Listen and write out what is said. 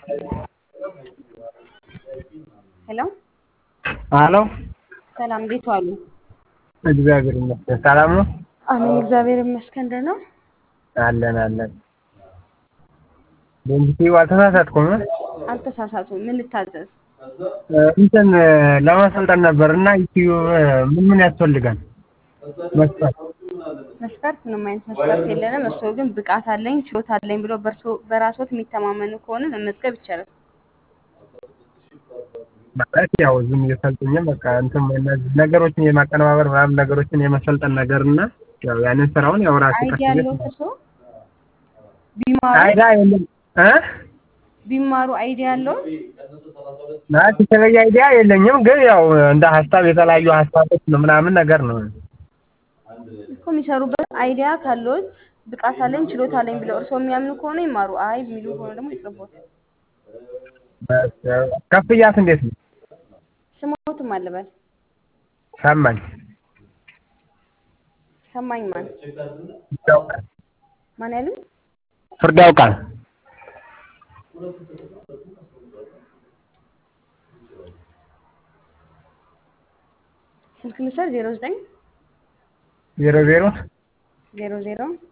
ሄሎ አሎ ሰላም፣ እንዴት ዋሉ? እግዚአብሔር ይመስገን ሰላም ነው። አሜን፣ እግዚአብሔር ይመስገን ደህና። አለን እንዴት አልተሳሳትኩም? አልተሳሳቱም። ምን ልታዘዝ? እንትን ለማሰልጠን ነበርና ዩቲዩብ ምን ያስፈልጋል? መስፈርት መስፈርት ምንም አይነት መስፈርት የለንም። እርስዎ ግን ብቃት አለኝ ችሎታ አለኝ ብሎ በራስዎት የሚተማመኑ ከሆነ መመዝገብ ይቻላል። ማለት ያው ዝም እየሰልጥኝ በቃ እንትን እነዚህ ነገሮችን የማቀነባበር ምናምን ነገሮችን የመሰልጠን ነገርና ያው ያንን ስራውን ያው ራሴ አይዲያ ከፍዬ ያለዎት እርስዎ ቢማሩ አይዳ የለም ቢማሩ አይዲያ ያለዎት? ማለት የተለየ አይዲያ የለኝም፣ ግን ያው እንደ ሀሳብ የተለያዩ ሀሳቦች ምናምን ነገር ነው እኮ የሚሰሩበት አይዲያ ካለዎት ብቃት አለኝ ችሎታ አለኝ ብለው እርስዎ የሚያምኑ ከሆነ ይማሩ። አይ የሚሉ ከሆነ ደግሞ ይቅርቦት። ከፍያት እንዴት ነው? ስሞትም አልበል ሰማኝ ሰማኝ ማን ይታወቃል። ማን ያሉኝ? ፍርድ ያውቃል። ስልክ ልውሰድ 09 00 00